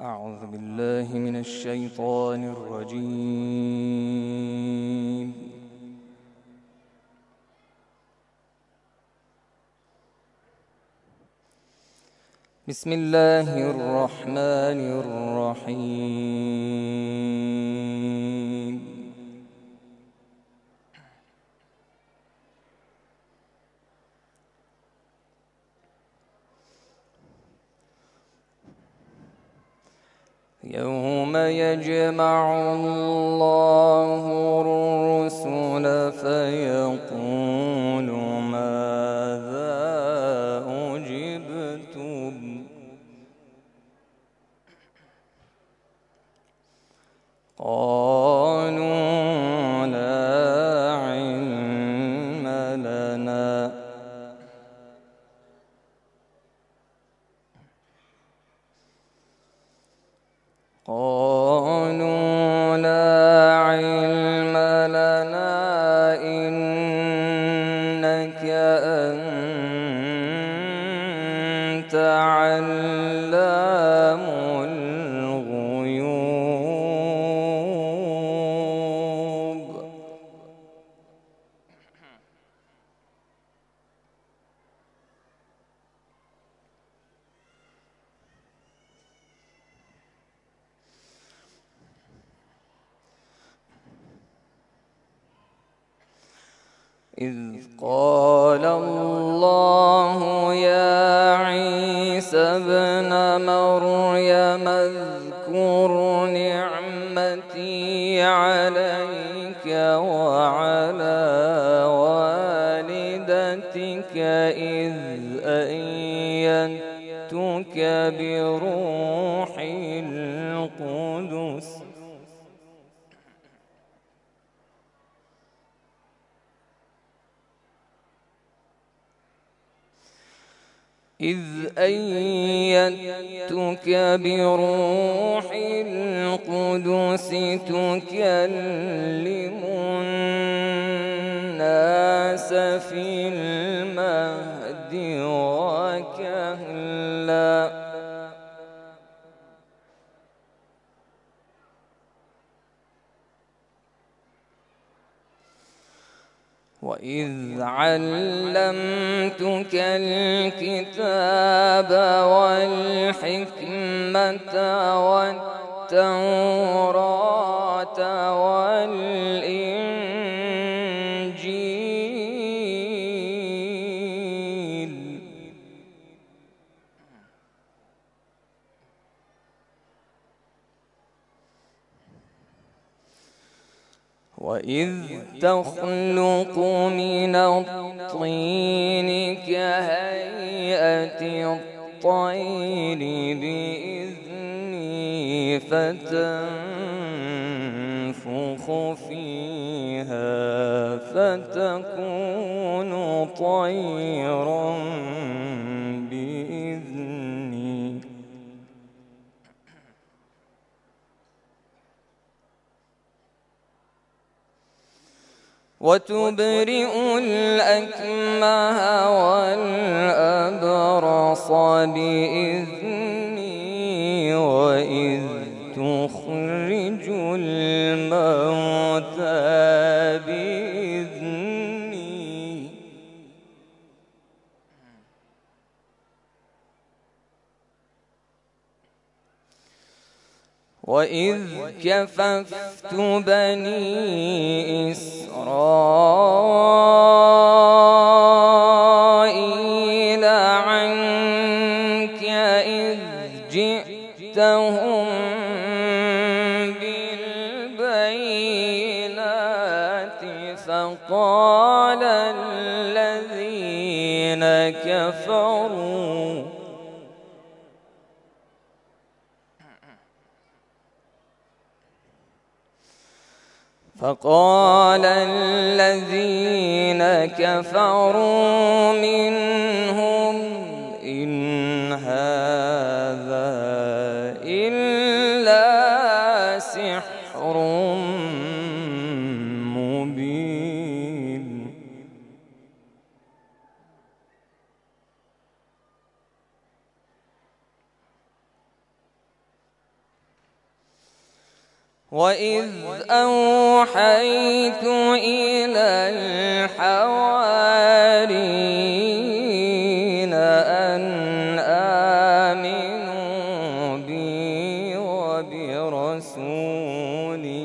أعوذ بالله من الشيطان الرجيم. بسم الله الرحمن الرحيم. يوم يجمع الله الرسل فيقول ماذا أجبتم قالوا لا علم لنا إنك أنت علام الغيوب. إذ قال الله يا عيسى ابن مريم اذكر نعمتي عليك وعلى والدتك إذ أيدتك بروح القدس تكلم الناس في المهد وكهلا وإذ علمتك الكتاب والحكمة والتوراة والإنجيل وإذ تخلق من الطين كهيئة الطير بإذني فتنفخ فيها فتكون طيرا بإذني وتبرئ الأكمه والأبرص بإذني وإذ تخرج الموتى بإذني وإذ كففت بني إسرائيل عنك إذ جئتهم بالبينات فقال الذين كفروا منهم إن هذا إلا سحر مبين. وإذ أوحيت إلى الحواريين أن آمنوا بي وبرسولي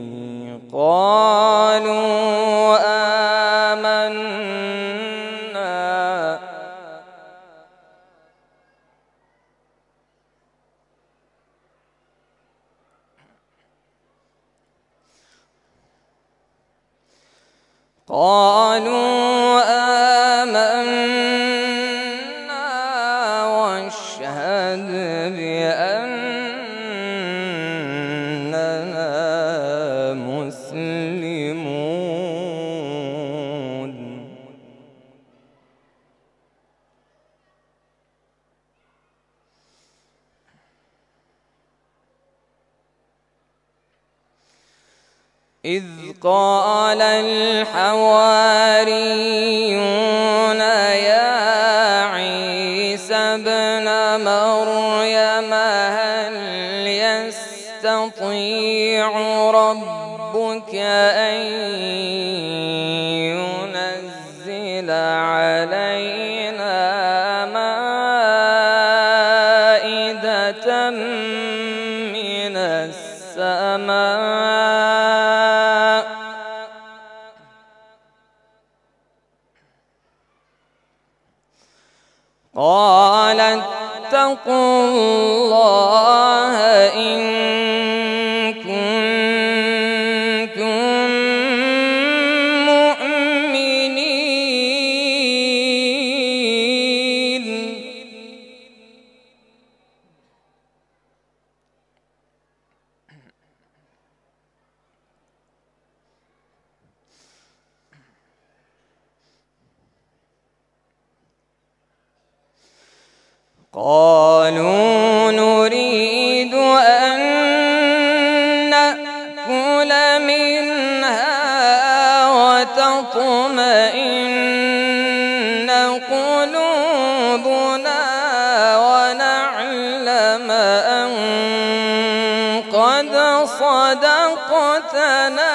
قالوا آمنا واشهد بأننا مسلمون. إذ قال الحواريون يا عيسى ابن مريم هل يستطيع ربك أن ينزل علينا مائدة من السماء قال اتقوا الله إن كنتم مؤمنين. قالوا نريد أن نأكل منها وتطمئن قلوبنا ونعلم أن قد صدقتنا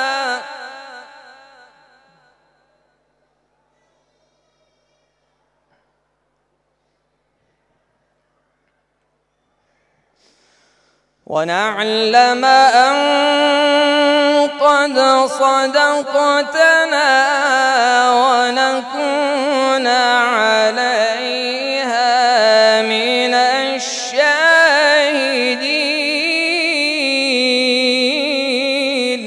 ونكون عليها من الشاهدين.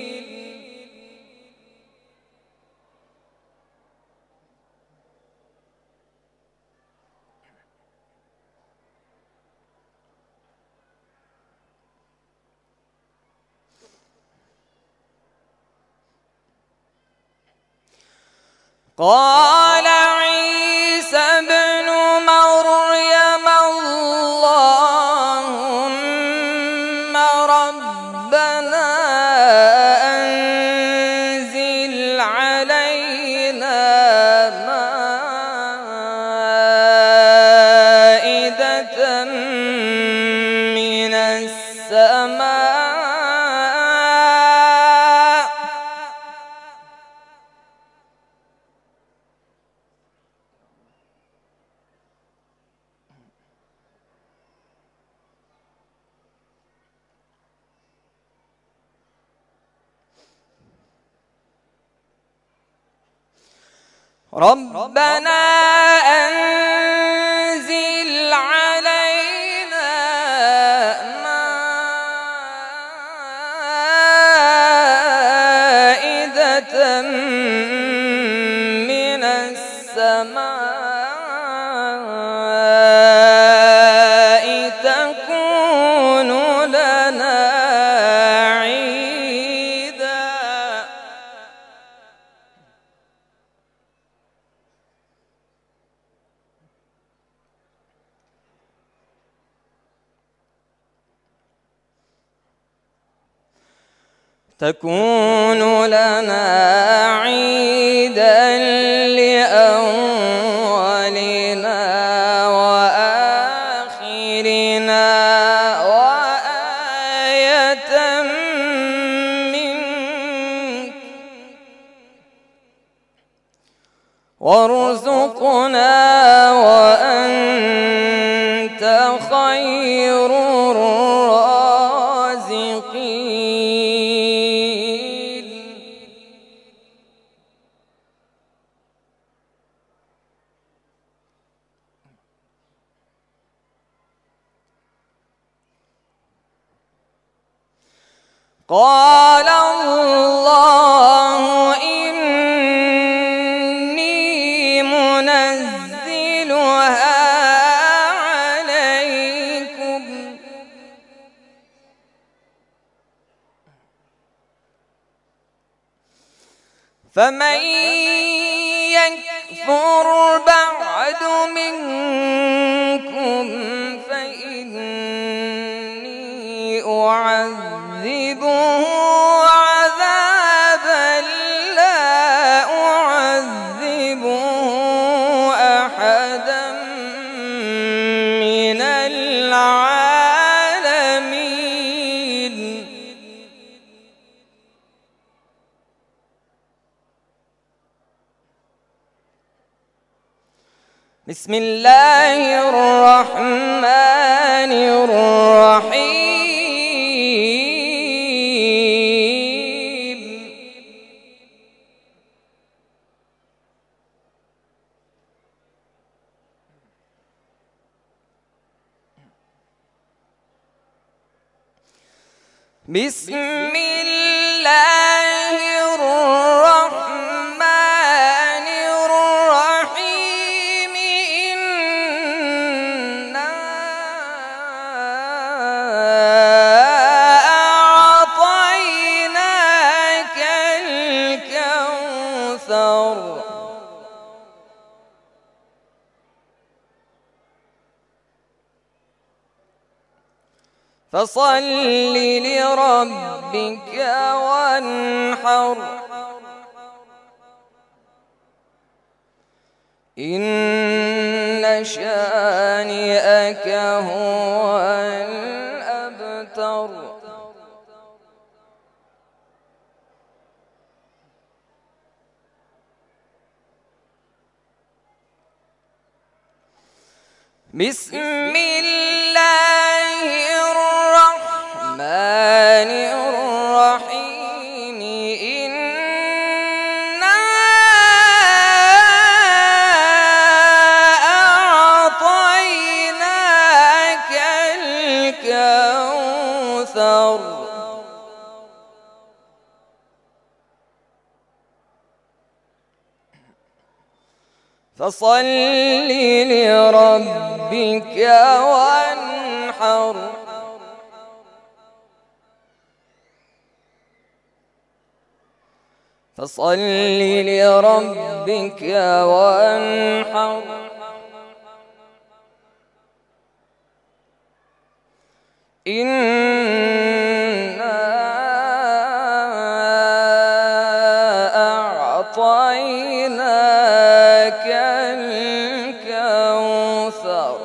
قال عيسى ابن مريم اللهم ربنا أنزل علينا مائدة من السماء ربنا أنزل علينا مائدة من السماء تكون لنا عيدا لأولنا وآخرنا وآية ارزقنا وأنت خير الرازقين. قال الله إني منزلها عليكم فمن يكفر بعد منكم فإني أعذبه عذابا لا أعذبه أحدا من العالمين. بسم الله الرحمن الرحيم. بسم الله الرحمن الرحيم. إنا أعطيناك الكوثر فصل لربك وانحر إن شانئك هو الأبتر. بسم الله الرحمن الرحيم. إنا أعطيناك الكوثر فصل لربك وانحر فصل لربك وانحر إنا أعطيناك الكوثر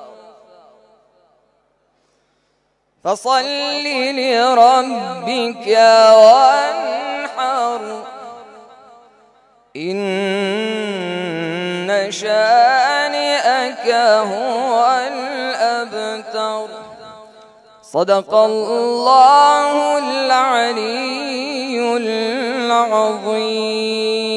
فصل لربك وانحر إن شانئك هو الأبتر. صدق الله العلي العظيم.